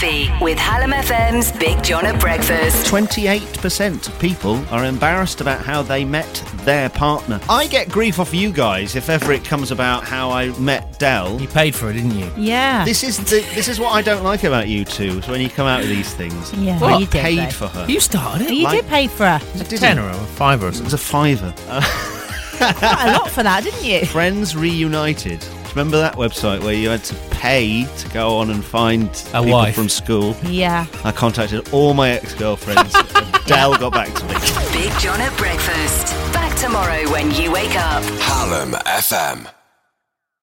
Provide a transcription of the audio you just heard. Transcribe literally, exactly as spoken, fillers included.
happy with Hallam F M's Big John at Breakfast. twenty-eight percent of people are embarrassed about how they met their partner. I get grief off you guys if ever it comes about how I met Del. You paid for it, didn't you? Yeah. This is the this is what I don't like about you two, is when you come out with these things. Yeah, I you did, paid though. for her. You started it. You like- did pay for her. It was a tenner or a fiver or It something. was a fiver. Uh, Quite a lot for that, didn't you? Friends Reunited. Remember that website where you had to pay to go on and find A people wife. from school? Yeah. I contacted all my ex-girlfriends. and Del got back to me. Big John at Breakfast. Back tomorrow when you wake up. Hallam F M.